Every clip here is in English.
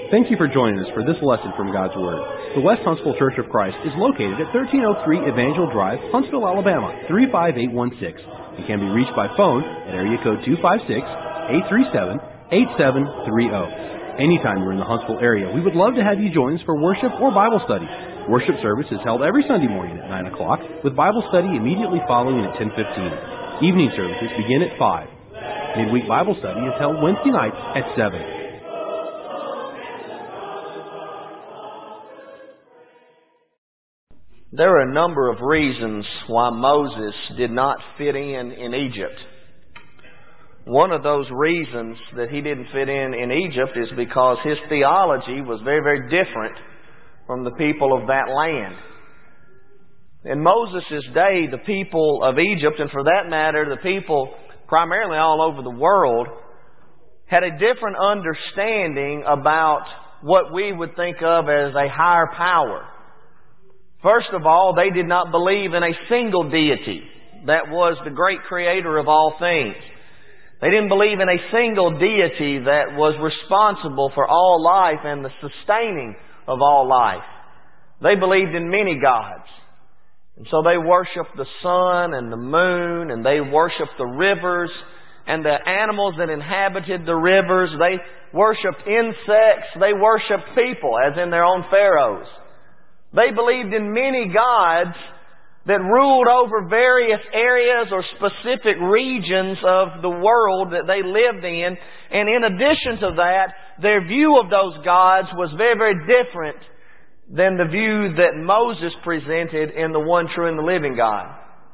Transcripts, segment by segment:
Thank you for joining us for this lesson from God's Word. The West Huntsville Church of Christ is located at 1303 Evangel Drive, Huntsville, Alabama, 35816. It can be reached by phone at area code 256-837-8730. Anytime you're in the Huntsville area, we would love to have you join us for worship or Bible study. Worship service is held every Sunday morning at 9 o'clock, with Bible study immediately following at 10:15. Evening services begin at 5. Midweek Bible study is held Wednesday nights at 7. There are a number of reasons why Moses did not fit in Egypt. One of those reasons that he didn't fit in Egypt is because his theology was very, very different from the people of that land. In Moses' day, the people of Egypt, and for that matter, the people primarily all over the world, had a different understanding about what we would think of as a higher power. First of all, they did not believe in a single deity that was the great creator of all things. They didn't believe in a single deity that was responsible for all life and the sustaining of all life. They believed in many gods. And so they worshiped the sun and the moon, and they worshiped the rivers and the animals that inhabited the rivers. They worshiped insects. They worshiped people, as in their own pharaohs. They believed in many gods that ruled over various areas or specific regions of the world that they lived in. And in addition to that, their view of those gods was very, very different than the view that Moses presented in the one true and the living God.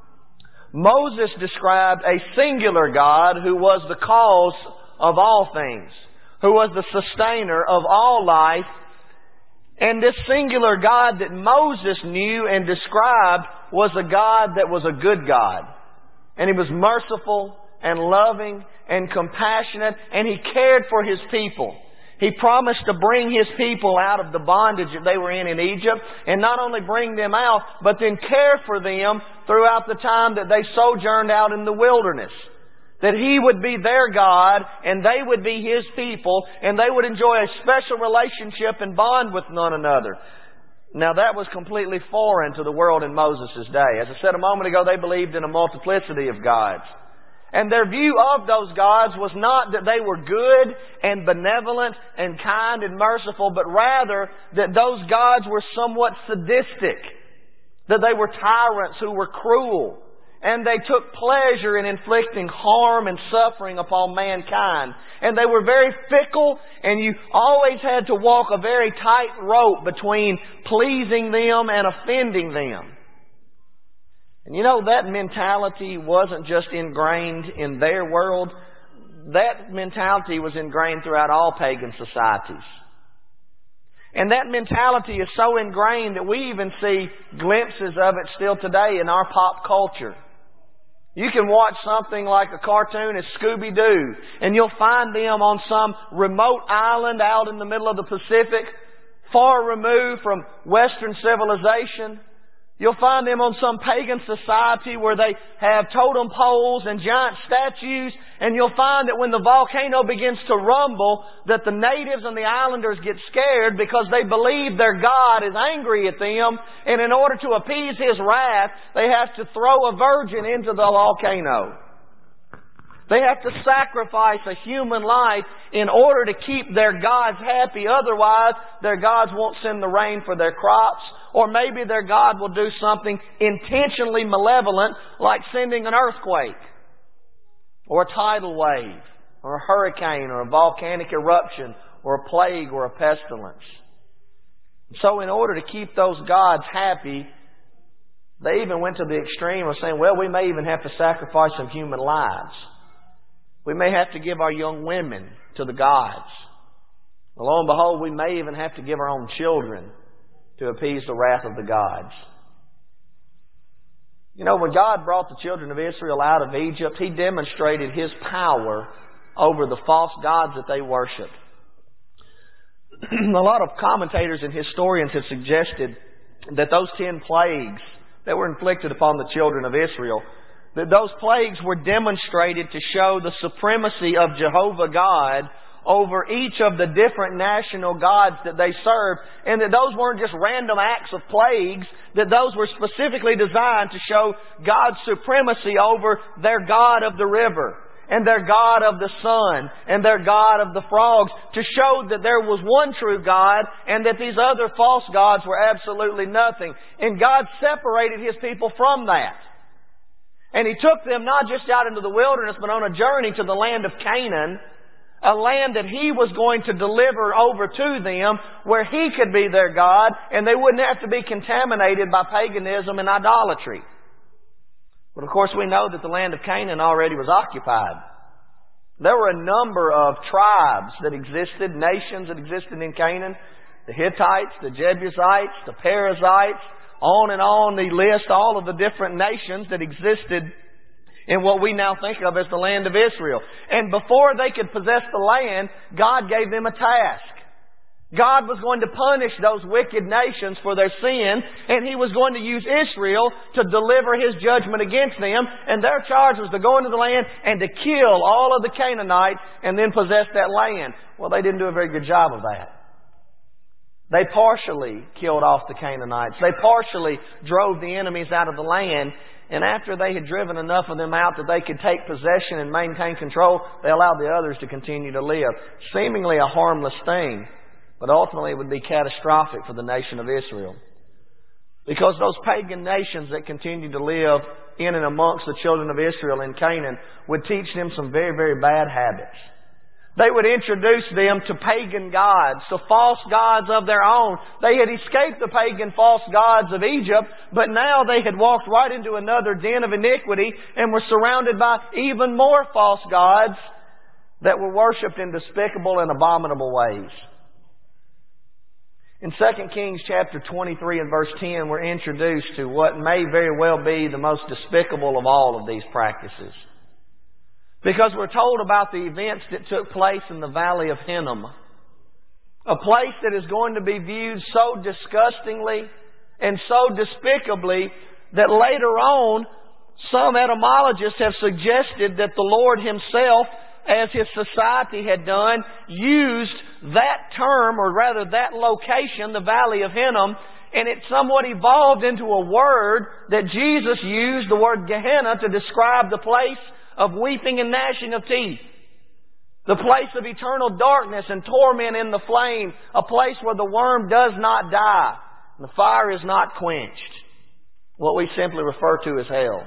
Moses described a singular God who was the cause of all things, who was the sustainer of all life. And this singular God that Moses knew and described was a God that was a good God. And He was merciful and loving and compassionate, and He cared for His people. He promised to bring His people out of the bondage that they were in Egypt, and not only bring them out, but then care for them throughout the time that they sojourned out in the wilderness. That He would be their God, and they would be His people, and they would enjoy a special relationship and bond with one another. Now that was completely foreign to the world in Moses' day. As I said a moment ago, they believed in a multiplicity of gods. And their view of those gods was not that they were good and benevolent and kind and merciful, but rather that those gods were somewhat sadistic. That they were tyrants who were cruel. And they took pleasure in inflicting harm and suffering upon mankind. And they were very fickle, and you always had to walk a very tight rope between pleasing them and offending them. And you know, that mentality wasn't just ingrained in their world. That mentality was ingrained throughout all pagan societies. And that mentality is so ingrained that we even see glimpses of it still today in our pop culture. You can watch something like a cartoon as Scooby-Doo, and you'll find them on some remote island out in the middle of the Pacific, far removed from Western civilization. You'll find them on some pagan society where they have totem poles and giant statues, and you'll find that when the volcano begins to rumble, that the natives and the islanders get scared because they believe their God is angry at them, and in order to appease His wrath, they have to throw a virgin into the volcano. They have to sacrifice a human life in order to keep their gods happy. Otherwise, their gods won't send the rain for their crops. Or maybe their God will do something intentionally malevolent, like sending an earthquake, or a tidal wave, or a hurricane, or a volcanic eruption, or a plague, or a pestilence. So in order to keep those gods happy, they even went to the extreme of saying, well, we may even have to sacrifice some human lives. We may have to give our young women to the gods. Well, lo and behold, we may even have to give our own children to appease the wrath of the gods. You know, when God brought the children of Israel out of Egypt, He demonstrated His power over the false gods that they worshipped. A lot of commentators and historians have suggested that those 10 plagues that were inflicted upon the children of Israel, that those plagues were demonstrated to show the supremacy of Jehovah God over each of the different national gods that they served, and that those weren't just random acts of plagues, that those were specifically designed to show God's supremacy over their god of the river, and their god of the sun, and their god of the frogs, to show that there was one true God, and that these other false gods were absolutely nothing. And God separated His people from that. And He took them not just out into the wilderness, but on a journey to the land of Canaan, a land that He was going to deliver over to them, where He could be their God, and they wouldn't have to be contaminated by paganism and idolatry. But of course we know that the land of Canaan already was occupied. There were a number of tribes that existed, nations that existed in Canaan. The Hittites, the Jebusites, the Perizzites, on and on the list, all of the different nations that existed in what we now think of as the land of Israel. And before they could possess the land, God gave them a task. God was going to punish those wicked nations for their sin, and He was going to use Israel to deliver His judgment against them, and their charge was to go into the land and to kill all of the Canaanites and then possess that land. Well, they didn't do a very good job of that. They partially killed off the Canaanites. They partially drove the enemies out of the land, and after they had driven enough of them out that they could take possession and maintain control, they allowed the others to continue to live. Seemingly a harmless thing, but ultimately it would be catastrophic for the nation of Israel. Because those pagan nations that continued to live in and amongst the children of Israel in Canaan would teach them some very, very bad habits. They would introduce them to pagan gods, to false gods of their own. They had escaped the pagan false gods of Egypt, but now they had walked right into another den of iniquity and were surrounded by even more false gods that were worshipped in despicable and abominable ways. In 2 Kings chapter 23 and verse 10, we're introduced to what may very well be the most despicable of all of these practices. Because we're told about the events that took place in the Valley of Hinnom. A place that is going to be viewed so disgustingly and so despicably that later on, some etymologists have suggested that the Lord Himself, as His society had done, used that term, or rather that location, the Valley of Hinnom, and it somewhat evolved into a word that Jesus used, the word Gehenna, to describe the place of weeping and gnashing of teeth. The place of eternal darkness and torment in the flame. A place where the worm does not die and the fire is not quenched. What we simply refer to as hell.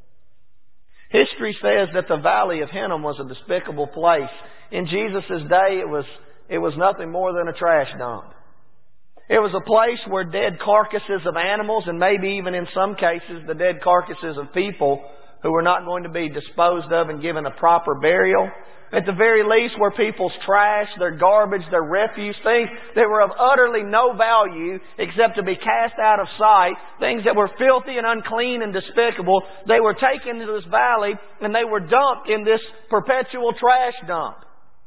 History says that the Valley of Hinnom was a despicable place. In Jesus' day, it was nothing more than a trash dump. It was a place where dead carcasses of animals, and maybe even in some cases the dead carcasses of people who were not going to be disposed of and given a proper burial. At the very least, where people's trash, their garbage, their refuse, things that were of utterly no value except to be cast out of sight, things that were filthy and unclean and despicable, they were taken to this valley and they were dumped in this perpetual trash dump.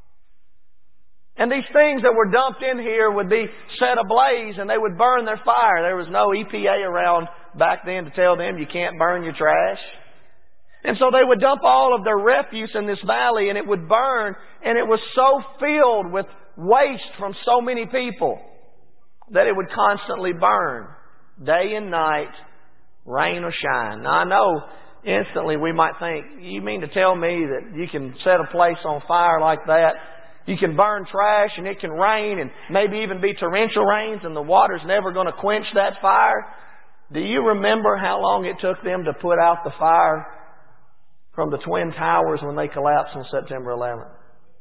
And these things that were dumped in here would be set ablaze and they would burn their fire. There was no EPA around back then to tell them you can't burn your trash. And so they would dump all of their refuse in this valley and it would burn, and it was so filled with waste from so many people that it would constantly burn, day and night, rain or shine. Now I know instantly we might think, you mean to tell me that you can set a place on fire like that? You can burn trash and it can rain and maybe even be torrential rains and the water's never going to quench that fire? Do you remember how long it took them to put out the fire from the Twin Towers when they collapsed on September 11th?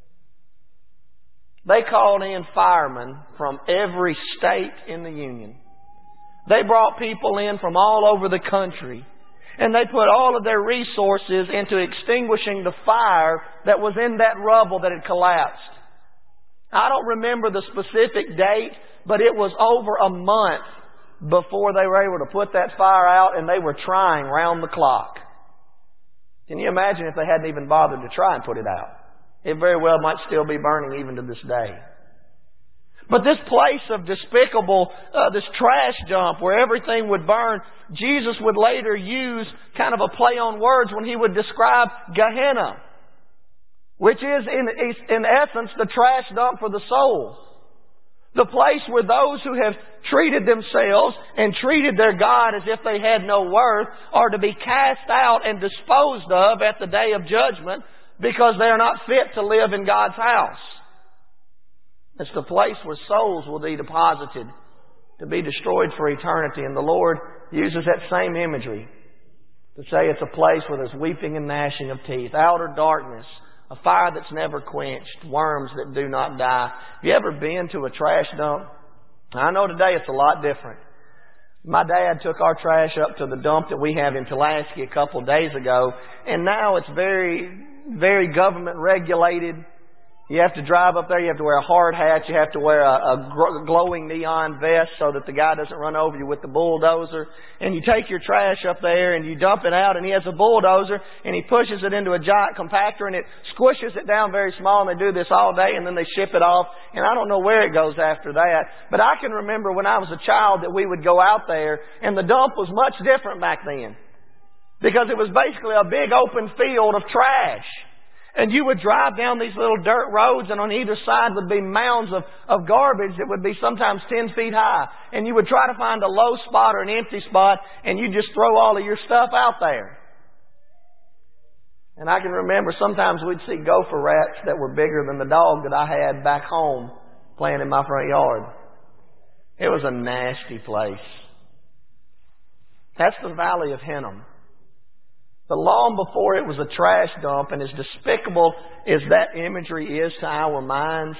They called in firemen from every state in the Union. They brought people in from all over the country. And they put all of their resources into extinguishing the fire that was in that rubble that had collapsed. I don't remember the specific date, but it was over a month before they were able to put that fire out, and they were trying round the clock. Can you imagine if they hadn't even bothered to try and put it out? It very well might still be burning even to this day. But this place of despicable, this trash dump where everything would burn, Jesus would later use kind of a play on words when He would describe Gehenna, which is in essence the trash dump for the soul. The place where those who have treated themselves and treated their God as if they had no worth are to be cast out and disposed of at the day of judgment because they are not fit to live in God's house. It's the place where souls will be deposited to be destroyed for eternity. And the Lord uses that same imagery to say it's a place where there's weeping and gnashing of teeth, outer darkness, a fire that's never quenched, worms that do not die. Have you ever been to a trash dump? I know today it's a lot different. My dad took our trash up to the dump that we have in Pulaski a couple of days ago, and now it's very, very government regulated. You have to drive up there. You have to wear a hard hat. You have to wear a glowing neon vest so that the guy doesn't run over you with the bulldozer. And you take your trash up there and you dump it out, and he has a bulldozer and he pushes it into a giant compactor and it squishes it down very small, and they do this all day and then they ship it off. And I don't know where it goes after that. But I can remember when I was a child that we would go out there, and the dump was much different back then because it was basically a big open field of trash. And you would drive down these little dirt roads, and on either side would be mounds of garbage that would be sometimes 10 feet high. And you would try to find a low spot or an empty spot, and you just throw all of your stuff out there. And I can remember sometimes we'd see gopher rats that were bigger than the dog that I had back home playing in my front yard. It was a nasty place. That's the Valley of Hinnom. But long before it was a trash dump, and as despicable as that imagery is to our minds,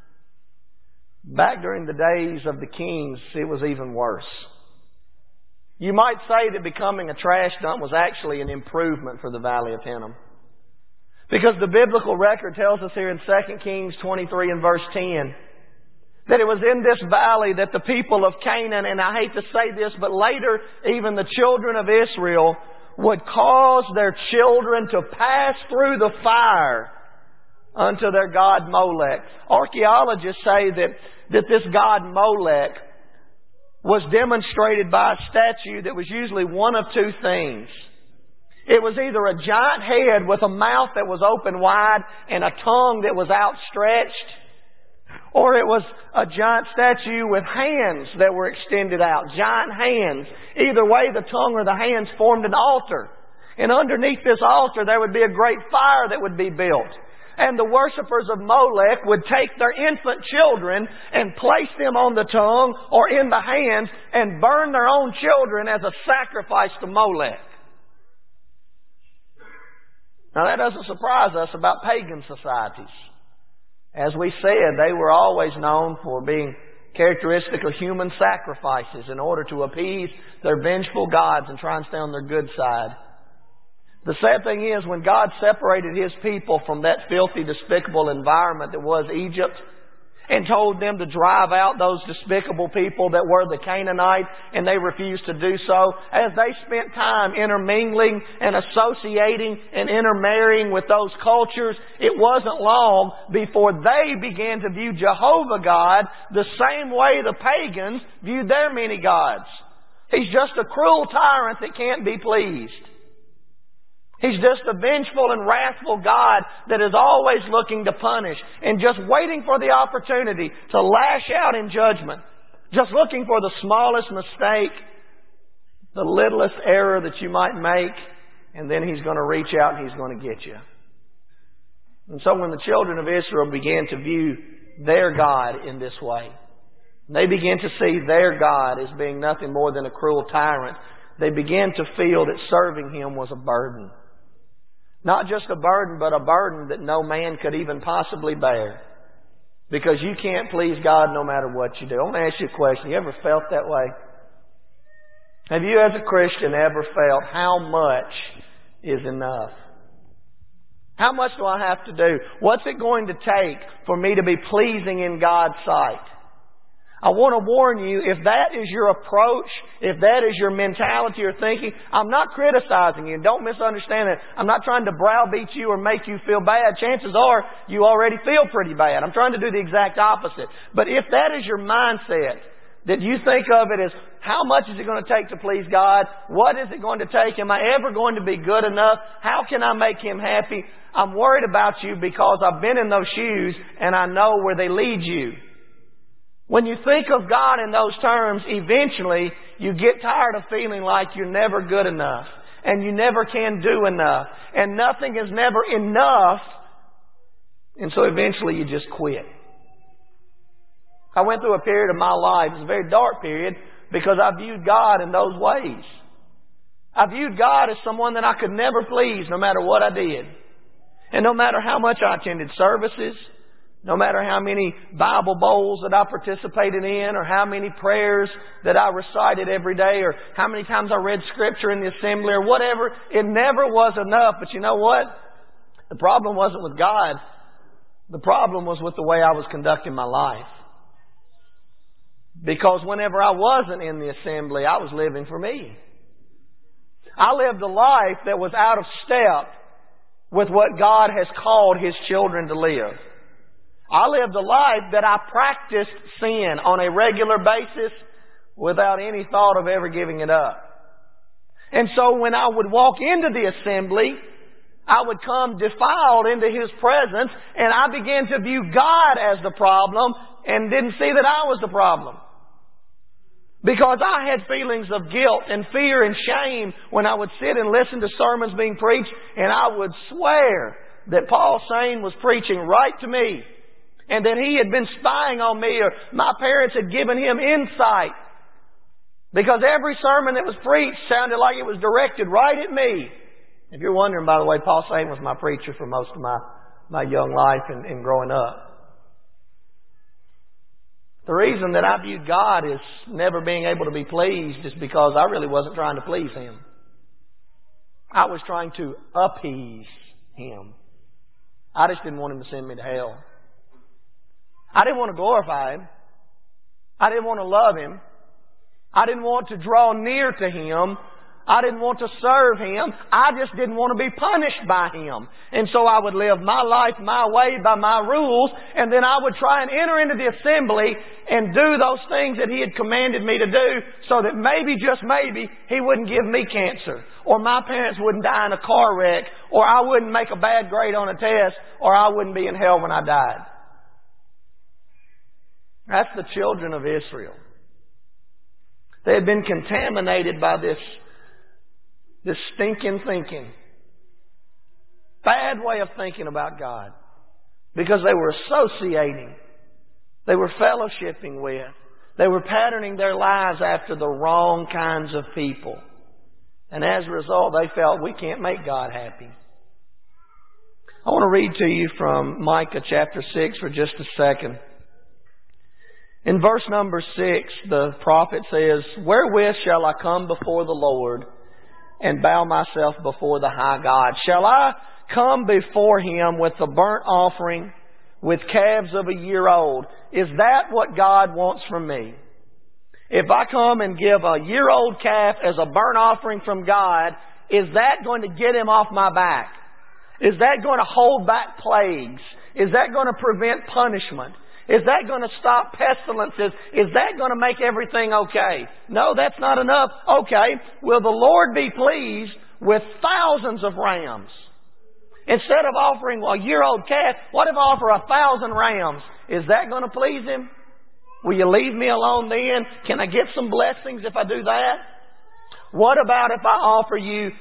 back during the days of the kings, it was even worse. You might say that becoming a trash dump was actually an improvement for the Valley of Hinnom. Because the biblical record tells us here in 2 Kings 23 and verse 10 that it was in this valley that the people of Canaan, and I hate to say this, but later even the children of Israel, would cause their children to pass through the fire unto their god Molech. Archaeologists say that this god Molech was demonstrated by a statue that was usually one of two things. It was either a giant head with a mouth that was open wide and a tongue that was outstretched, or it was a giant statue with hands that were extended out, giant hands. Either way, the tongue or the hands formed an altar. And underneath this altar, there would be a great fire that would be built. And the worshippers of Molech would take their infant children and place them on the tongue or in the hands and burn their own children as a sacrifice to Molech. Now that doesn't surprise us about pagan societies. As we said, they were always known for being characteristic of human sacrifices in order to appease their vengeful gods and try and stay on their good side. The sad thing is, when God separated His people from that filthy, despicable environment that was Egypt, and told them to drive out those despicable people that were the Canaanites, and they refused to do so, as they spent time intermingling and associating and intermarrying with those cultures, it wasn't long before they began to view Jehovah God the same way the pagans viewed their many gods. He's just a cruel tyrant that can't be pleased. He's just a vengeful and wrathful God that is always looking to punish and just waiting for the opportunity to lash out in judgment. Just looking for the smallest mistake, the littlest error that you might make, and then He's going to reach out and He's going to get you. And so when the children of Israel began to view their God in this way, they began to see their God as being nothing more than a cruel tyrant, they began to feel that serving Him was a burden. Not just a burden, but a burden that no man could even possibly bear. Because you can't please God no matter what you do. I want to ask you a question. You ever felt that way? Have you as a Christian ever felt how much is enough? How much do I have to do? What's it going to take for me to be pleasing in God's sight? I want to warn you, if that is your approach, if that is your mentality or thinking, I'm not criticizing you. Don't misunderstand it. I'm not trying to browbeat you or make you feel bad. Chances are you already feel pretty bad. I'm trying to do the exact opposite. But if that is your mindset, That you think of it as, how much is it going to take to please God? What is it going to take? Am I ever going to be good enough? How can I make Him happy? I'm worried about you because I've been in those shoes and I know where they lead you. When you think of God in those terms, eventually you get tired of feeling like you're never good enough and you never can do enough and nothing is never enough. And so eventually you just quit. I went through a period of my life, it was a very dark period, because I viewed God in those ways. I viewed God as someone that I could never please no matter what I did. And no matter how much I attended services, no matter how many Bible bowls that I participated in, or how many prayers that I recited every day, or how many times I read Scripture in the assembly, or whatever, it never was enough. But you know what? The problem wasn't with God. The problem was with the way I was conducting my life. Because whenever I wasn't in the assembly, I was living for me. I lived a life that was out of step with what God has called His children to live. I lived a life that I practiced sin on a regular basis without any thought of ever giving it up. And so when I would walk into the assembly, I would come defiled into His presence, and I began to view God as the problem and didn't see that I was the problem. Because I had feelings of guilt and fear and shame when I would sit and listen to sermons being preached, and I would swear that Paul Sane was preaching right to me, and that he had been spying on me, or my parents had given him insight. Because every sermon that was preached sounded like it was directed right at me. If you're wondering, by the way, Paul Sane was my preacher for most of my young life and growing up. The reason that I viewed God as never being able to be pleased is because I really wasn't trying to please Him. I was trying to appease Him. I just didn't want Him to send me to hell. I didn't want to glorify Him. I didn't want to love Him. I didn't want to draw near to Him. I didn't want to serve Him. I just didn't want to be punished by Him. And so I would live my life my way by my rules, and then I would try and enter into the assembly and do those things that He had commanded me to do, so that maybe, just maybe, He wouldn't give me cancer, or my parents wouldn't die in a car wreck, or I wouldn't make a bad grade on a test, or I wouldn't be in hell when I died. That's the children of Israel. They had been contaminated by this stinking thinking. Bad way of thinking about God. Because they were associating. They were fellowshipping with. They were patterning their lives after the wrong kinds of people. And as a result, they felt, we can't make God happy. I want to read to you from Micah chapter 6 for just a second. In verse number 6, the prophet says, "Wherewith shall I come before the Lord and bow myself before the high God? Shall I come before Him with a burnt offering, with calves of a year old? Is that what God wants from me? If I come and give a year-old calf as a burnt offering from God, is that going to get Him off my back? Is that going to hold back plagues? Is that going to prevent punishment? Is that going to stop pestilences? Is that going to make everything okay? No, that's not enough. Okay, will the Lord be pleased with thousands of rams? Instead of offering a year-old calf, what if I offer 1,000 rams? Is that going to please Him? Will you leave me alone then? Can I get some blessings if I do that? What about if I offer you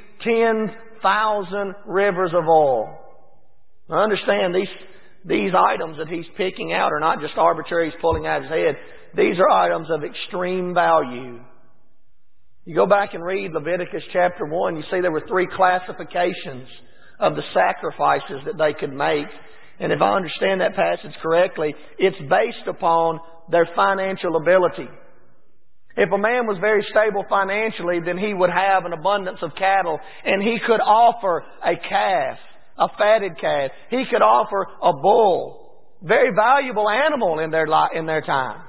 10,000 rivers of oil? Now understand, these items that he's picking out are not just arbitrary, he's pulling out of his head. These are items of extreme value. You go back and read Leviticus chapter 1, you see there were 3 classifications of the sacrifices that they could make. And if I understand that passage correctly, it's based upon their financial ability. If a man was very stable financially, then he would have an abundance of cattle, and he could offer a calf, a fatted calf. He could offer a bull, very valuable animal in their time.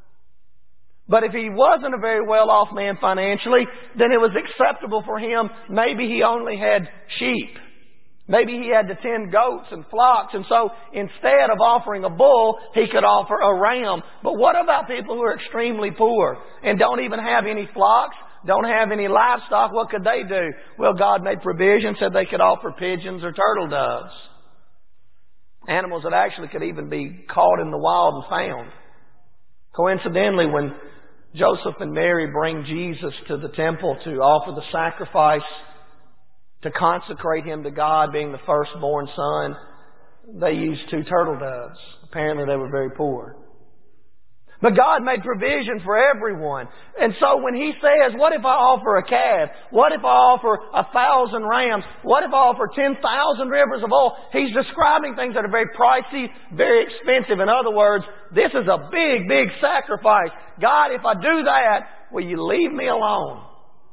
But if he wasn't a very well-off man financially, then it was acceptable for him. Maybe he only had sheep Maybe he had to tend goats and flocks, and so instead of offering a bull, he could offer a ram. But what about people who are extremely poor and don't even have any flocks, don't have any livestock? What could they do? Well, God made provision, said they could offer pigeons or turtle doves. Animals that actually could even be caught in the wild and found. Coincidentally, when Joseph and Mary bring Jesus to the temple to offer the sacrifice, to consecrate Him to God, being the firstborn son, they used 2 turtle doves. Apparently they were very poor. But God made provision for everyone. And so when He says, what if I offer a calf? What if I offer 1,000 rams? What if I offer 10,000 rivers of oil? He's describing things that are very pricey, very expensive. In other words, this is a big, big sacrifice. God, if I do that, will you leave me alone?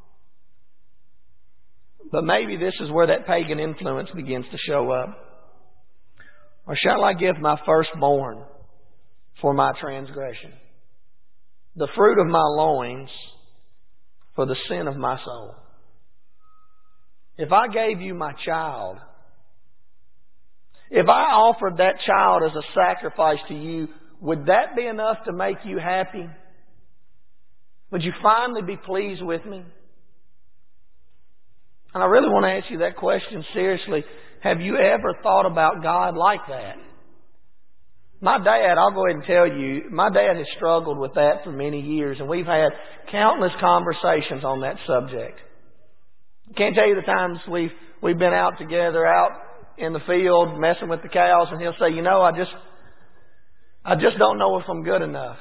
But maybe this is where that pagan influence begins to show up. Or shall I give my firstborn for my transgression, the fruit of my loins for the sin of my soul? If I gave you my child, if I offered that child as a sacrifice to you, would that be enough to make you happy? Would you finally be pleased with me? And I really want to ask you that question seriously. Have you ever thought about God like that? My dad, I'll go ahead and tell you, my dad has struggled with that for many years, and we've had countless conversations on that subject. I can't tell you the times we've been out together, out in the field, messing with the cows, and he'll say, you know, I just don't know if I'm good enough.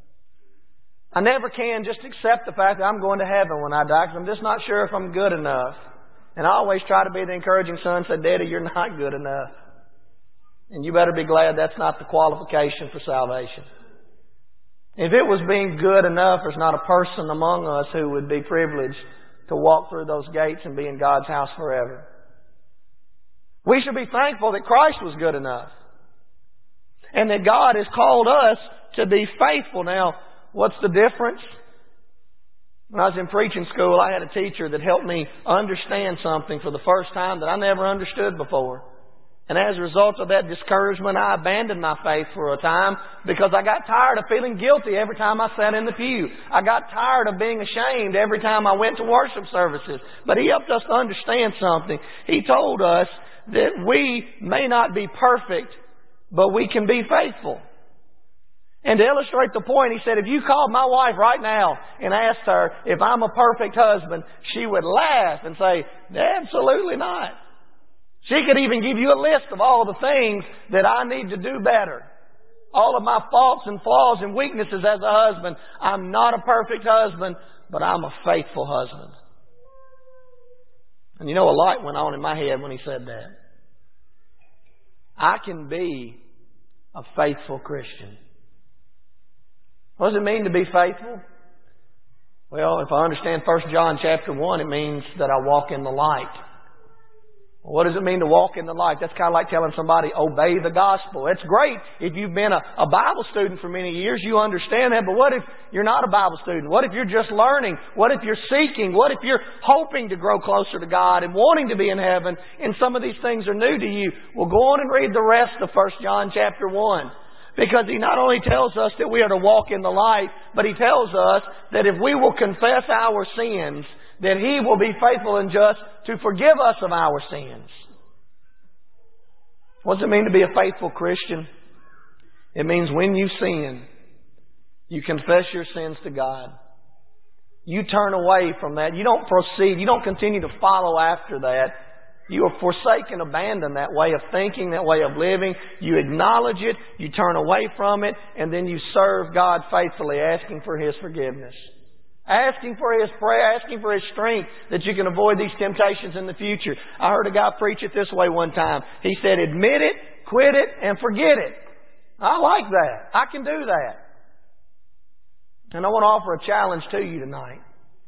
I never can just accept the fact that I'm going to heaven when I die, because I'm just not sure if I'm good enough. And I always try to be the encouraging son, say, Daddy, you're not good enough. And you better be glad that's not the qualification for salvation. If it was being good enough, there's not a person among us who would be privileged to walk through those gates and be in God's house forever. We should be thankful that Christ was good enough. And that God has called us to be faithful. Now, what's the difference? When I was in preaching school, I had a teacher that helped me understand something for the first time that I never understood before. And as a result of that discouragement, I abandoned my faith for a time because I got tired of feeling guilty every time I sat in the pew. I got tired of being ashamed every time I went to worship services. But he helped us to understand something. He told us that we may not be perfect, but we can be faithful. And to illustrate the point, he said, if you called my wife right now and asked her if I'm a perfect husband, she would laugh and say, absolutely not. She could even give you a list of all the things that I need to do better. All of my faults and flaws and weaknesses as a husband. I'm not a perfect husband, but I'm a faithful husband. And you know, a light went on in my head when he said that. I can be a faithful Christian. What does it mean to be faithful? Well, if I understand 1 John chapter 1, it means that I walk in the light. What does it mean to walk in the light? That's kind of like telling somebody, obey the gospel. It's great. If you've been a Bible student for many years, you understand that. But what if you're not a Bible student? What if you're just learning? What if you're seeking? What if you're hoping to grow closer to God and wanting to be in heaven, and some of these things are new to you? Well, go on and read the rest of 1 John chapter 1. Because he not only tells us that we are to walk in the light, but he tells us that if we will confess our sins, that he will be faithful and just to forgive us of our sins. What does it mean to be a faithful Christian? It means when you sin, you confess your sins to God. You turn away from that. You don't proceed. You don't continue to follow after that. You have forsaken, abandoned that way of thinking, that way of living. You acknowledge it, you turn away from it, and then you serve God faithfully, asking for His forgiveness. Asking for His prayer, asking for His strength that you can avoid these temptations in the future. I heard a guy preach it this way one time. He said, admit it, quit it, and forget it. I like that. I can do that. And I want to offer a challenge to you tonight.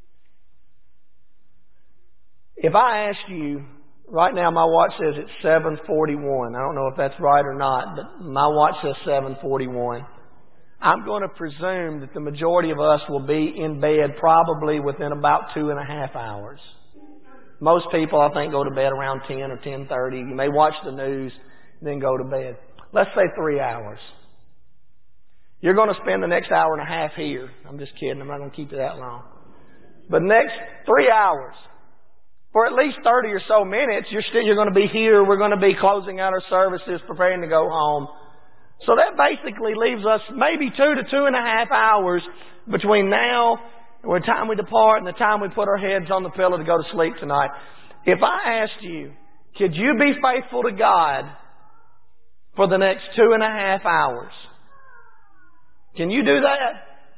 If I ask you, right now my watch says it's 7:41. I don't know if that's right or not, but my watch says 7:41. I'm going to presume that the majority of us will be in bed probably within about 2.5 hours. Most people, I think, go to bed around 10 or 10:30. You may watch the news, then go to bed. Let's say 3 hours. You're going to spend the next hour and a half here. I'm just kidding. I'm not going to keep you that long. But next 3 hours, for at least 30 or so minutes, you're going to be here. We're going to be closing out our services, preparing to go home. So that basically leaves us maybe 2 to 2.5 hours between now and the time we depart and the time we put our heads on the pillow to go to sleep tonight. If I asked you, could you be faithful to God for the next 2.5 hours? Can you do that?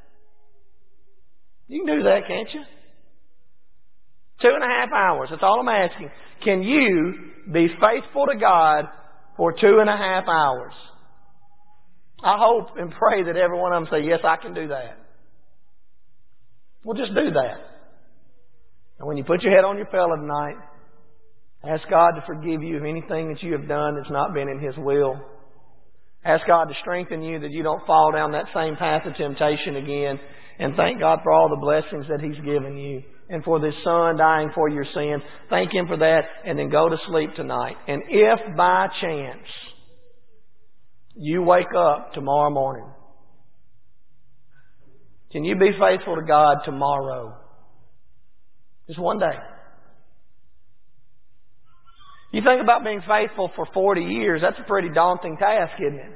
You can do that, can't you? 2.5 hours. That's all I'm asking. Can you be faithful to God for 2.5 hours? I hope and pray that every one of them say, yes, I can do that. Well, just do that. And when you put your head on your pillow tonight, ask God to forgive you of anything that you have done that's not been in His will. Ask God to strengthen you that you don't fall down that same path of temptation again. And thank God for all the blessings that He's given you. And for this Son dying for your sin. Thank Him for that. And then go to sleep tonight. And if by chance you wake up tomorrow morning, can you be faithful to God tomorrow? Just one day. You think about being faithful for 40 years, that's a pretty daunting task, isn't it?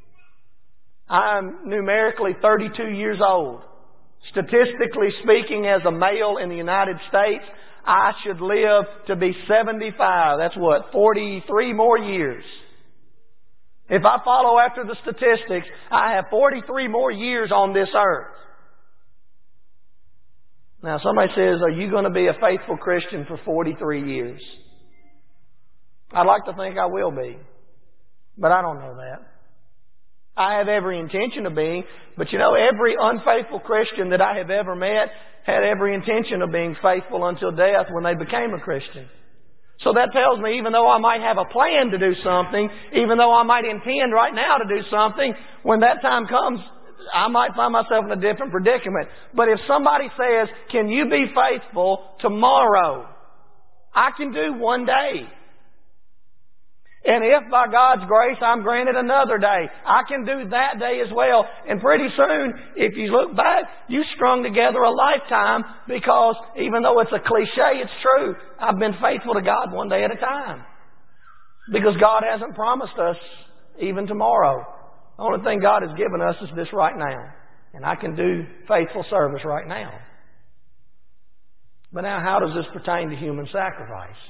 I'm numerically 32 years old. Statistically speaking, as a male in the United States, I should live to be 75. That's what, 43 more years. If I follow after the statistics, I have 43 more years on this earth. Now, somebody says, are you going to be a faithful Christian for 43 years? I'd like to think I will be, but I don't know that. I have every intention of being, but you know, every unfaithful Christian that I have ever met had every intention of being faithful until death when they became a Christian. So that tells me even though I might have a plan to do something, even though I might intend right now to do something, when that time comes, I might find myself in a different predicament. But if somebody says, can you be faithful tomorrow? I can do one day. And if by God's grace I'm granted another day, I can do that day as well. And pretty soon, if you look back, you strung together a lifetime because even though it's a cliche, it's true. I've been faithful to God one day at a time. Because God hasn't promised us even tomorrow. The only thing God has given us is this right now. And I can do faithful service right now. But now, how does this pertain to human sacrifice?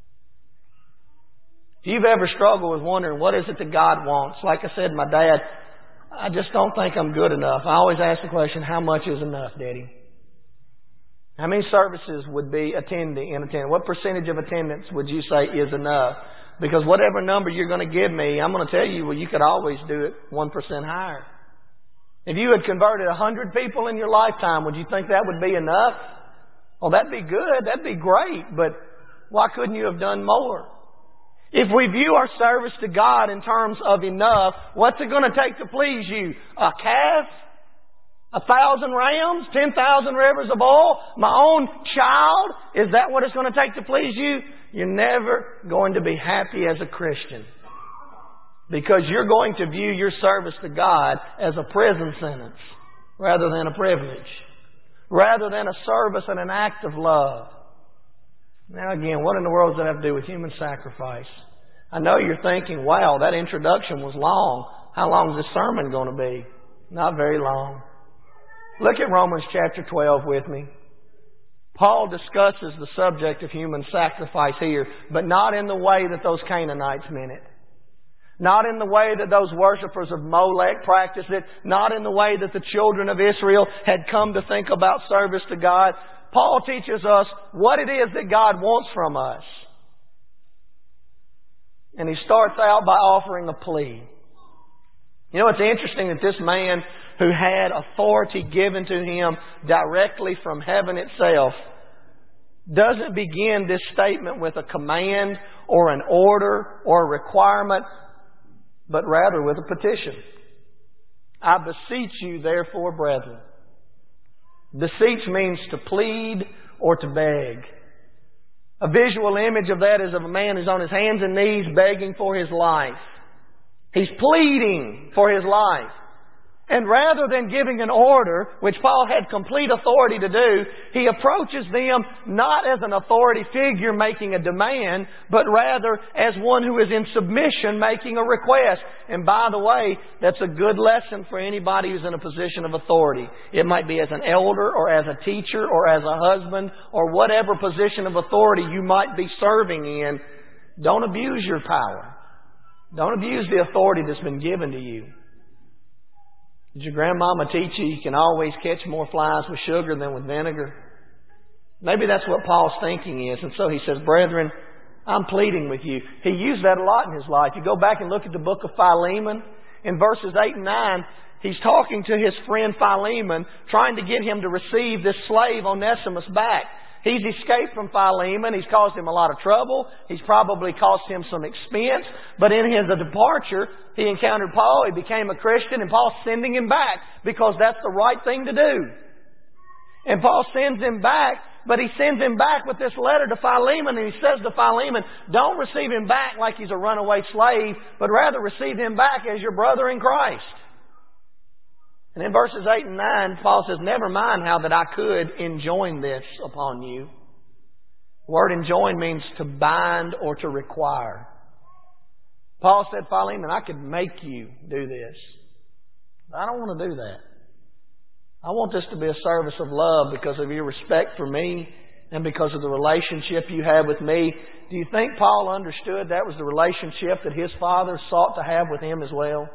If you've ever struggled with wondering what is it that God wants, like I said, my dad, I just don't think I'm good enough. I always ask the question, how much is enough, Daddy? How many services would be attending? What percentage of attendance would you say is enough? Because whatever number you're going to give me, I'm going to tell you, well, you could always do it 1% higher. If you had converted 100 people in your lifetime, would you think that would be enough? Well, that'd be good. That'd be great. But why couldn't you have done more? If we view our service to God in terms of enough, what's it going to take to please you? A calf? 1,000 rams? 10,000 rivers of oil? My own child? Is that what it's going to take to please you? You're never going to be happy as a Christian. Because you're going to view your service to God as a prison sentence rather than a privilege. Rather than a service and an act of love. Now again, what in the world does that have to do with human sacrifice? I know you're thinking, wow, that introduction was long. How long is this sermon going to be? Not very long. Look at Romans chapter 12 with me. Paul discusses the subject of human sacrifice here, but not in the way that those Canaanites meant it. Not in the way that those worshippers of Molech practiced it. Not in the way that the children of Israel had come to think about service to God. Paul teaches us what it is that God wants from us. And he starts out by offering a plea. You know, it's interesting that this man who had authority given to him directly from heaven itself doesn't begin this statement with a command or an order or a requirement, but rather with a petition. I beseech you, therefore, brethren. Beseech means to plead or to beg. A visual image of that is of a man who's on his hands and knees begging for his life. He's pleading for his life. And rather than giving an order, which Paul had complete authority to do, he approaches them not as an authority figure making a demand, but rather as one who is in submission making a request. And by the way, that's a good lesson for anybody who's in a position of authority. It might be as an elder or as a teacher or as a husband or whatever position of authority you might be serving in. Don't abuse your power. Don't abuse the authority that's been given to you. Did your grandmama teach you can always catch more flies with sugar than with vinegar? Maybe that's what Paul's thinking is. And so he says, brethren, I'm pleading with you. He used that a lot in his life. You go back and look at the book of Philemon. In verses 8 and 9, he's talking to his friend Philemon, trying to get him to receive this slave Onesimus back. He's escaped from Philemon. He's caused him a lot of trouble. He's probably cost him some expense. But in his departure, he encountered Paul. He became a Christian, and Paul's sending him back because that's the right thing to do. And Paul sends him back, but he sends him back with this letter to Philemon, and he says to Philemon, don't receive him back like he's a runaway slave, but rather receive him back as your brother in Christ. And in verses 8 and 9, Paul says, never mind how that I could enjoin this upon you. The word enjoin means to bind or to require. Paul said, Philemon, I could make you do this. But I don't want to do that. I want this to be a service of love because of your respect for me and because of the relationship you have with me. Do you think Paul understood that was the relationship that his father sought to have with him as well?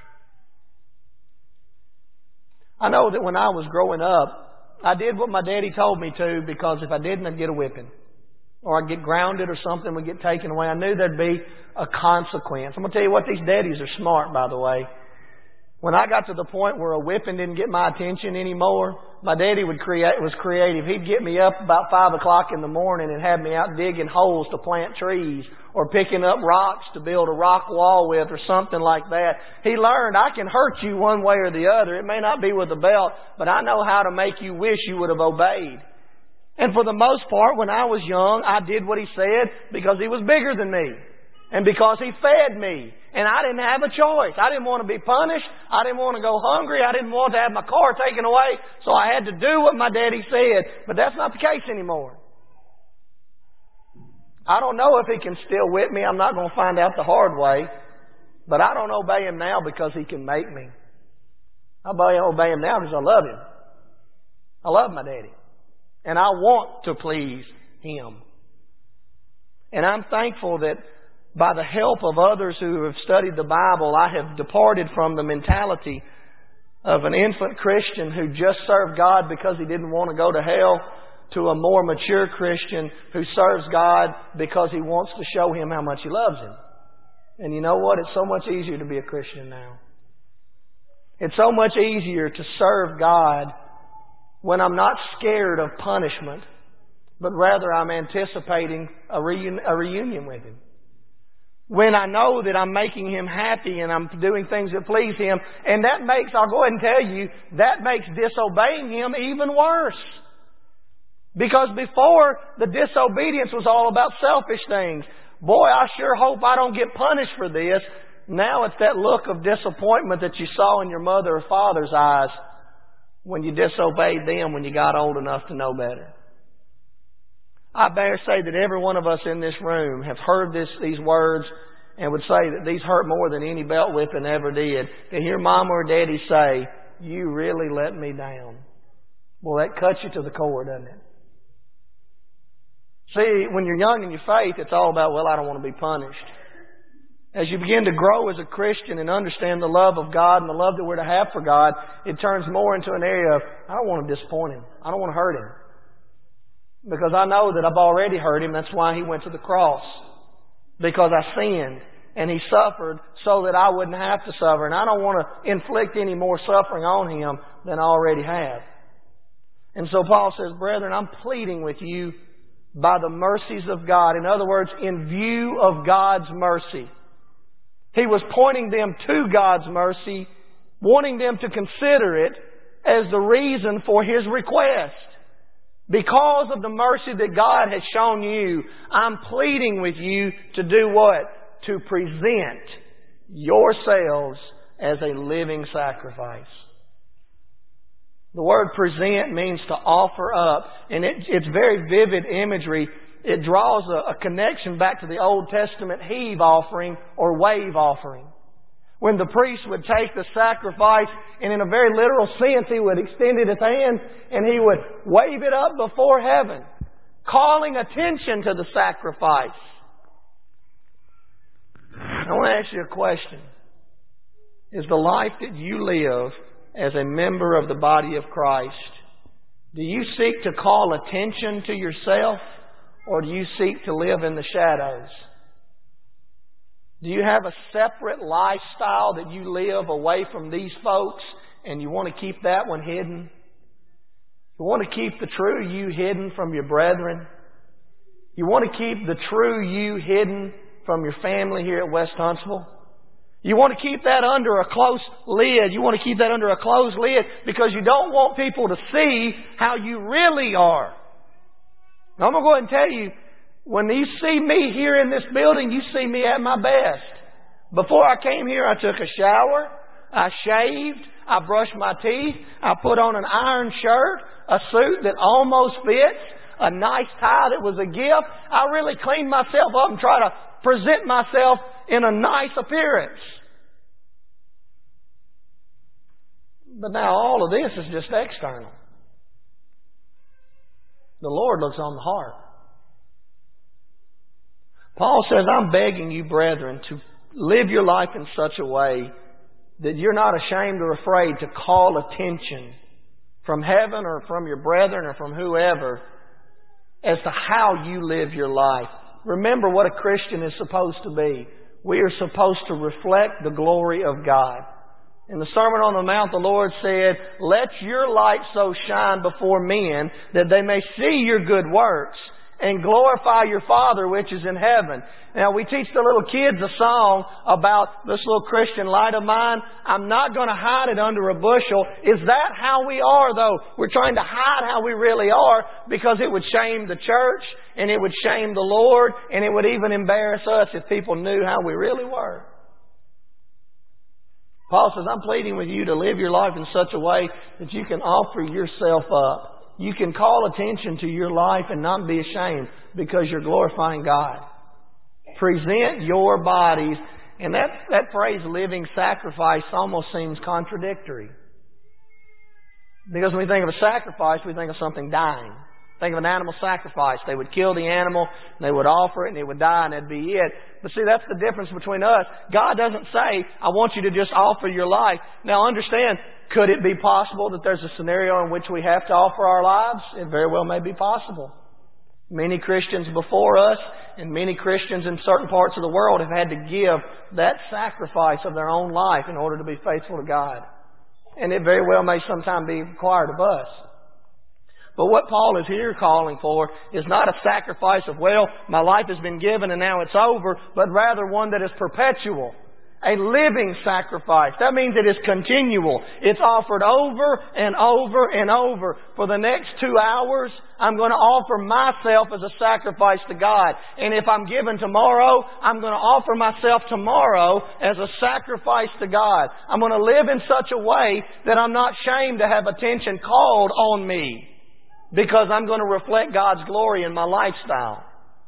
I know that when I was growing up, I did what my daddy told me to because if I didn't, I'd get a whipping. Or I'd get grounded or something would get taken away. I knew there'd be a consequence. I'm going to tell you what, these daddies are smart, by the way. When I got to the point where a whipping didn't get my attention anymore, my daddy was creative. He'd get me up about 5 o'clock in the morning and have me out digging holes to plant trees or picking up rocks to build a rock wall with or something like that. He learned I can hurt you one way or the other. It may not be with a belt, but I know how to make you wish you would have obeyed. And for the most part, when I was young, I did what he said because he was bigger than me. And because he fed me. And I didn't have a choice. I didn't want to be punished. I didn't want to go hungry. I didn't want to have my car taken away. So I had to do what my daddy said. But that's not the case anymore. I don't know if he can still whip me. I'm not going to find out the hard way. But I don't obey him now because he can make me. I obey him now because I love him. I love my daddy. And I want to please him. And I'm thankful that by the help of others who have studied the Bible, I have departed from the mentality of an infant Christian who just served God because he didn't want to go to hell to a more mature Christian who serves God because he wants to show him how much he loves him. And you know what? It's so much easier to be a Christian now. It's so much easier to serve God when I'm not scared of punishment, but rather I'm anticipating a reunion with him. When I know that I'm making him happy and I'm doing things that please him. And that makes, I'll go ahead and tell you, that makes disobeying him even worse. Because before, the disobedience was all about selfish things. Boy, I sure hope I don't get punished for this. Now it's that look of disappointment that you saw in your mother or father's eyes when you disobeyed them when you got old enough to know better. I dare say that every one of us in this room have heard these words and would say that these hurt more than any belt whipping ever did. To hear Mama or Daddy say, you really let me down. Well, that cuts you to the core, doesn't it? See, when you're young in your faith, it's all about, well, I don't want to be punished. As you begin to grow as a Christian and understand the love of God and the love that we're to have for God, it turns more into an area of, I don't want to disappoint him. I don't want to hurt him. Because I know that I've already hurt him. That's why he went to the cross. Because I sinned. And he suffered so that I wouldn't have to suffer. And I don't want to inflict any more suffering on him than I already have. And so Paul says, brethren, I'm pleading with you by the mercies of God. In other words, in view of God's mercy. He was pointing them to God's mercy, wanting them to consider it as the reason for his request. Because of the mercy that God has shown you, I'm pleading with you to do what? To present yourselves as a living sacrifice. The word present means to offer up, and it's very vivid imagery. It draws a connection back to the Old Testament heave offering or wave offering. When the priest would take the sacrifice, and in a very literal sense, he would extend it his hand and he would wave it up before heaven, calling attention to the sacrifice. I want to ask you a question. Is the life that you live as a member of the body of Christ, do you seek to call attention to yourself, or do you seek to live in the shadows? Do you have a separate lifestyle that you live away from these folks, and you want to keep that one hidden? You want to keep the true you hidden from your brethren? You want to keep the true you hidden from your family here at West Huntsville? You want to keep that under a close lid. You want to keep that under a closed lid because you don't want people to see how you really are. Now, I'm going to go ahead and tell you, when you see me here in this building, you see me at my best. Before I came here, I took a shower, I shaved, I brushed my teeth, I put on an iron shirt, a suit that almost fits, a nice tie that was a gift. I really cleaned myself up and tried to present myself in a nice appearance. But now all of this is just external. The Lord looks on the heart. Paul says, I'm begging you, brethren, to live your life in such a way that you're not ashamed or afraid to call attention from heaven or from your brethren or from whoever as to how you live your life. Remember what a Christian is supposed to be. We are supposed to reflect the glory of God. In the Sermon on the Mount, the Lord said, let your light so shine before men that they may see your good works and glorify your Father which is in heaven. Now, we teach the little kids a song about this little Christian light of mine. I'm not going to hide it under a bushel. Is that how we are, though? We're trying to hide how we really are because it would shame the church and it would shame the Lord and it would even embarrass us if people knew how we really were. Paul says, I'm pleading with you to live your life in such a way that you can offer yourself up. You can call attention to your life and not be ashamed because you're glorifying God. Present your bodies. And that phrase, living sacrifice, almost seems contradictory. Because when we think of a sacrifice, we think of something dying. Think of an animal sacrifice. They would kill the animal, and they would offer it, and it would die, and that'd be it. But see, that's the difference between us. God doesn't say, I want you to just offer your life. Now understand, could it be possible that there's a scenario in which we have to offer our lives? It very well may be possible. Many Christians before us and many Christians in certain parts of the world have had to give that sacrifice of their own life in order to be faithful to God. And it very well may sometime be required of us. But what Paul is here calling for is not a sacrifice of, well, my life has been given and now it's over, but rather one that is perpetual. A living sacrifice. That means it is continual. It's offered over and over and over. For the next 2 hours, I'm going to offer myself as a sacrifice to God. And if I'm given tomorrow, I'm going to offer myself tomorrow as a sacrifice to God. I'm going to live in such a way that I'm not ashamed to have attention called on me, because I'm going to reflect God's glory in my lifestyle.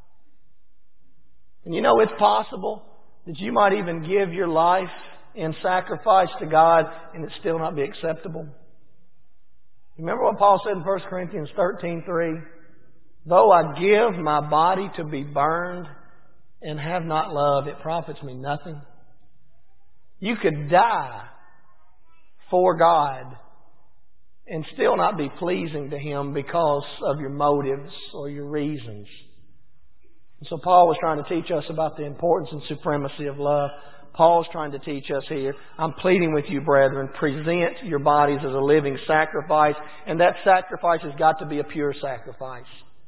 And you know, it's possible that you might even give your life in sacrifice to God and it still not be acceptable. Remember what Paul said in 1 Corinthians 13:3? Though I give my body to be burned and have not love, it profits me nothing. You could die for God and still not be pleasing to Him because of your motives or your reasons. And so Paul was trying to teach us about the importance and supremacy of love. Paul's trying to teach us here. I'm pleading with you, brethren, present your bodies as a living sacrifice, and that sacrifice has got to be a pure sacrifice.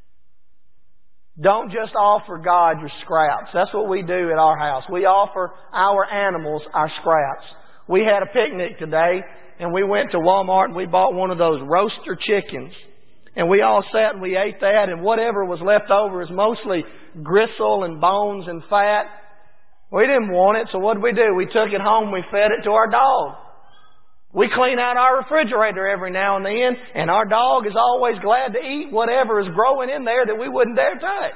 Don't just offer God your scraps. That's what we do at our house. We offer our animals our scraps. We had a picnic today, and we went to Walmart and we bought one of those roaster chickens. And we all sat and we ate that, and whatever was left over is mostly gristle and bones and fat. We didn't want it, so what did we do? We took it home, we fed it to our dog. We clean out our refrigerator every now and then, and our dog is always glad to eat whatever is growing in there that we wouldn't dare touch.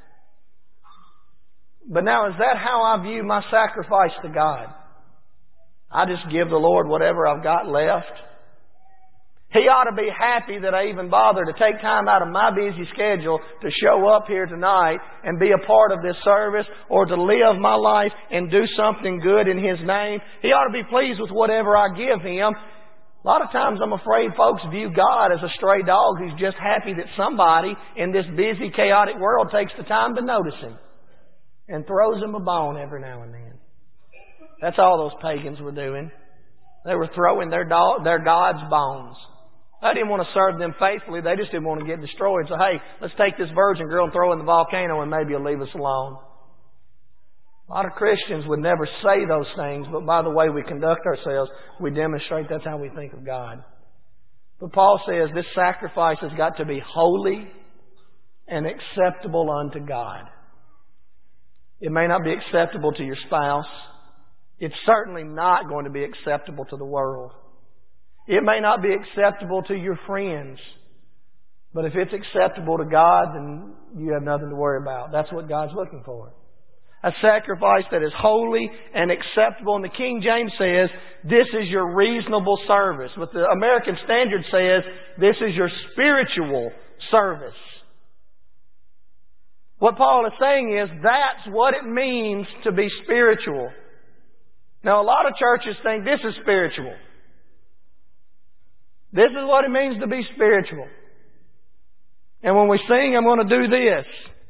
But now, is that how I view my sacrifice to God? I just give the Lord whatever I've got left. He ought to be happy that I even bother to take time out of my busy schedule to show up here tonight and be a part of this service, or to live my life and do something good in His name. He ought to be pleased with whatever I give Him. A lot of times I'm afraid folks view God as a stray dog who's just happy that somebody in this busy, chaotic world takes the time to notice Him and throws Him a bone every now and then. That's all those pagans were doing. They were throwing their God's bones. They didn't want to serve them faithfully. They just didn't want to get destroyed. So, hey, let's take this virgin girl and throw her in the volcano and maybe He'll leave us alone. A lot of Christians would never say those things, but by the way we conduct ourselves, we demonstrate that's how we think of God. But Paul says this sacrifice has got to be holy and acceptable unto God. It may not be acceptable to your spouse. It's certainly not going to be acceptable to the world. It may not be acceptable to your friends. But if it's acceptable to God, then you have nothing to worry about. That's what God's looking for. A sacrifice that is holy and acceptable. And the King James says, this is your reasonable service. But the American Standard says, this is your spiritual service. What Paul is saying is, that's what it means to be spiritual. Now, a lot of churches think this is spiritual. This is what it means to be spiritual. And when we sing, I'm going to do this.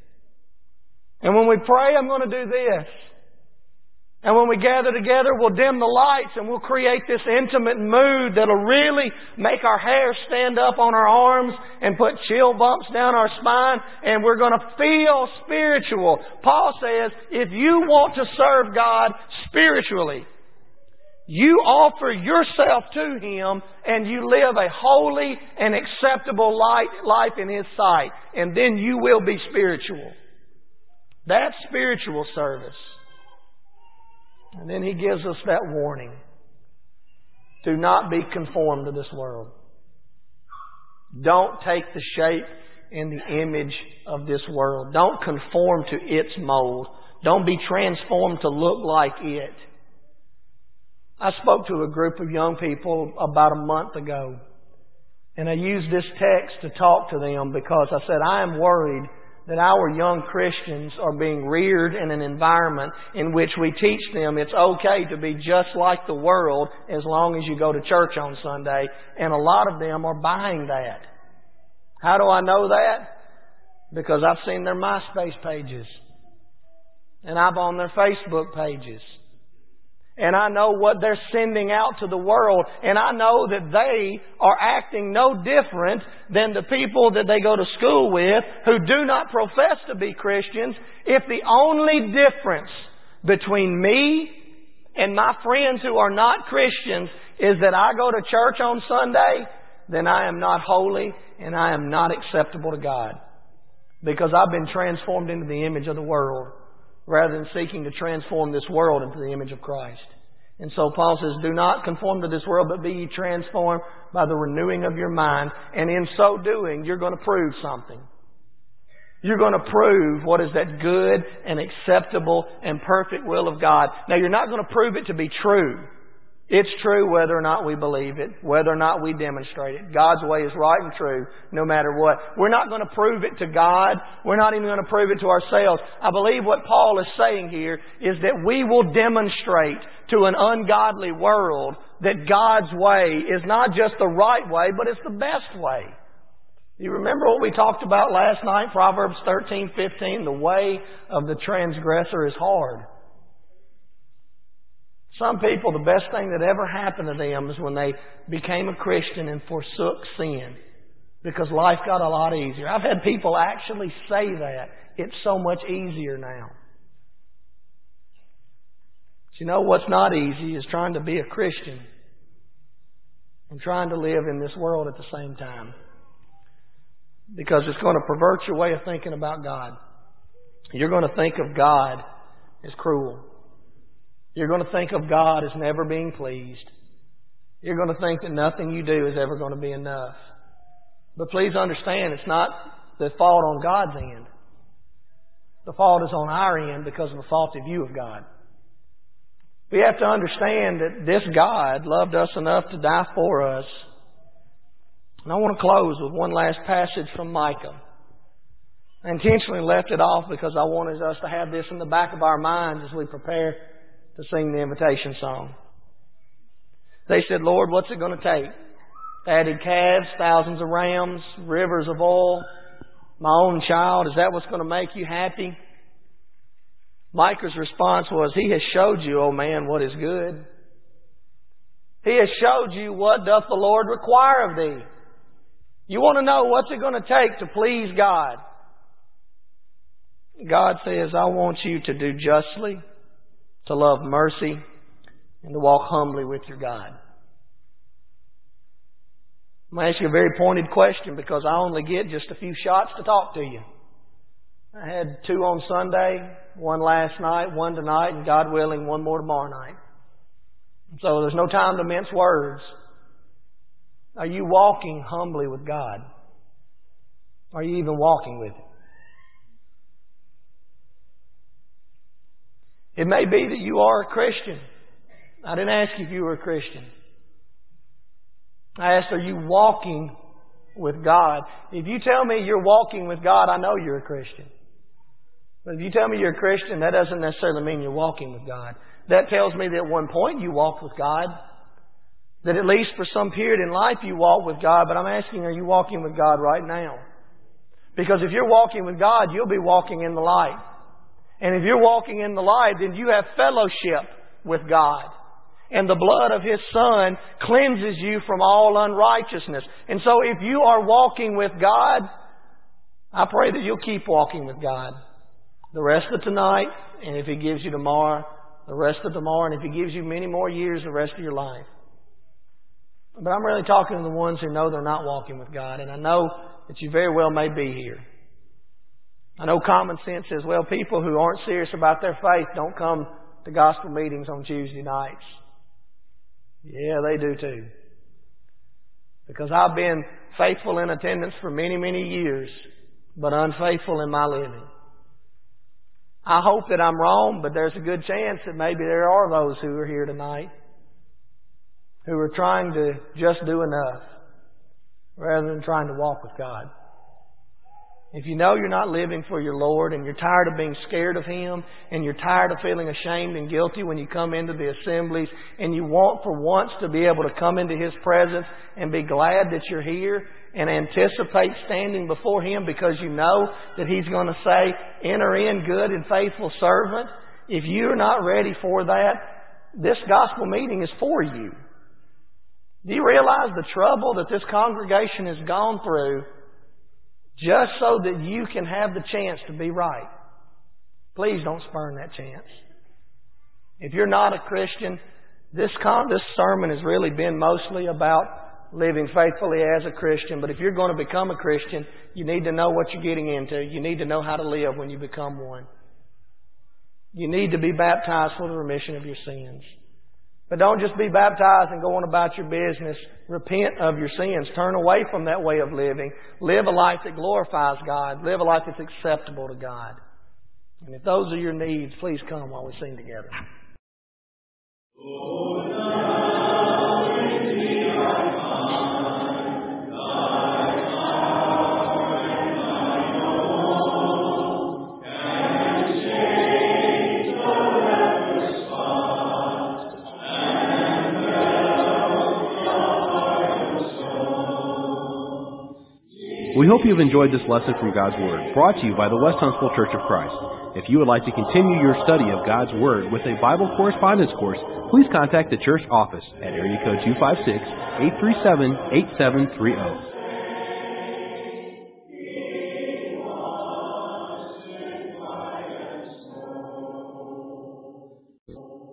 And when we pray, I'm going to do this. And when we gather together, we'll dim the lights and we'll create this intimate mood that'll really make our hair stand up on our arms and put chill bumps down our spine, and we're going to feel spiritual. Paul says, if you want to serve God spiritually, you offer yourself to Him and you live a holy and acceptable life in His sight, and then you will be spiritual. That's spiritual service. And then he gives us that warning. Do not be conformed to this world. Don't take the shape and the image of this world. Don't conform to its mold. Don't be transformed to look like it. I spoke to a group of young people about a month ago, and I used this text to talk to them because I said, I am worried that our young Christians are being reared in an environment in which we teach them it's okay to be just like the world as long as you go to church on Sunday. And a lot of them are buying that. How do I know that? Because I've seen their MySpace pages. And I'm on their Facebook pages. And I know what they're sending out to the world. And I know that they are acting no different than the people that they go to school with who do not profess to be Christians. If the only difference between me and my friends who are not Christians is that I go to church on Sunday, then I am not holy and I am not acceptable to God. Because I've been transformed into the image of the world, rather than seeking to transform this world into the image of Christ. And so Paul says, do not conform to this world, but be ye transformed by the renewing of your mind. And in so doing, you're going to prove something. You're going to prove what is that good and acceptable and perfect will of God. Now, you're not going to prove it to be true. It's true whether or not we believe it, whether or not we demonstrate it. God's way is right and true no matter what. We're not going to prove it to God. We're not even going to prove it to ourselves. I believe what Paul is saying here is that we will demonstrate to an ungodly world that God's way is not just the right way, but it's the best way. You remember what we talked about last night, Proverbs 13:15? The way of the transgressor is hard. Some people, the best thing that ever happened to them is when they became a Christian and forsook sin, because life got a lot easier. I've had people actually say that. It's so much easier now. But you know what's not easy is trying to be a Christian and trying to live in this world at the same time. Because it's going to pervert your way of thinking about God. You're going to think of God as cruel. You're going to think of God as never being pleased. You're going to think that nothing you do is ever going to be enough. But please understand, it's not the fault on God's end. The fault is on our end because of a faulty view of God. We have to understand that this God loved us enough to die for us. And I want to close with one last passage from Micah. I intentionally left it off because I wanted us to have this in the back of our minds as we prepare to sing the invitation song. They said, Lord, what's it going to take? Fatted calves, thousands of rams, rivers of oil, my own child. Is that what's going to make you happy? Micah's response was, He has showed you, O man, what is good. He has showed you what doth the Lord require of thee. You want to know what's it going to take to please God? God says, I want you to do justly, to love mercy, and to walk humbly with your God. I'm going to ask you a very pointed question because I only get just a few shots to talk to you. I had 2 on Sunday, 1 last night, 1 tonight, and God willing, 1 more tomorrow night. So there's no time to mince words. Are you walking humbly with God? Are you even walking with Him? It may be that you are a Christian. I didn't ask you if you were a Christian. I asked, are you walking with God? If you tell me you're walking with God, I know you're a Christian. But if you tell me you're a Christian, that doesn't necessarily mean you're walking with God. That tells me that at one point you walked with God. That at least for some period in life you walked with God. But I'm asking, are you walking with God right now? Because if you're walking with God, you'll be walking in the light. And if you're walking in the light, then you have fellowship with God. And the blood of His Son cleanses you from all unrighteousness. And so if you are walking with God, I pray that you'll keep walking with God. The rest of tonight, and if He gives you tomorrow, the rest of tomorrow, and if He gives you many more years, the rest of your life. But I'm really talking to the ones who know they're not walking with God. And I know that you very well may be here. I know common sense says, well, people who aren't serious about their faith don't come to gospel meetings on Tuesday nights. Yeah, they do too. Because I've been faithful in attendance for many, many years, but unfaithful in my living. I hope that I'm wrong, but there's a good chance that maybe there are those who are here tonight who are trying to just do enough rather than trying to walk with God. If you know you're not living for your Lord and you're tired of being scared of Him and you're tired of feeling ashamed and guilty when you come into the assemblies and you want for once to be able to come into His presence and be glad that you're here and anticipate standing before Him because you know that He's going to say, enter in, good and faithful servant. If you're not ready for that, this gospel meeting is for you. Do you realize the trouble that this congregation has gone through just so that you can have the chance to be right? Please don't spurn that chance. If you're not a Christian, this sermon has really been mostly about living faithfully as a Christian. But if you're going to become a Christian, you need to know what you're getting into. You need to know how to live when you become one. You need to be baptized for the remission of your sins. But don't just be baptized and go on about your business. Repent of your sins. Turn away from that way of living. Live a life that glorifies God. Live a life that's acceptable to God. And if those are your needs, please come while we sing together. We hope you've enjoyed this lesson from God's Word, brought to you by the West Huntsville Church of Christ. If you would like to continue your study of God's Word with a Bible correspondence course, please contact the church office at area code 256-837-8730.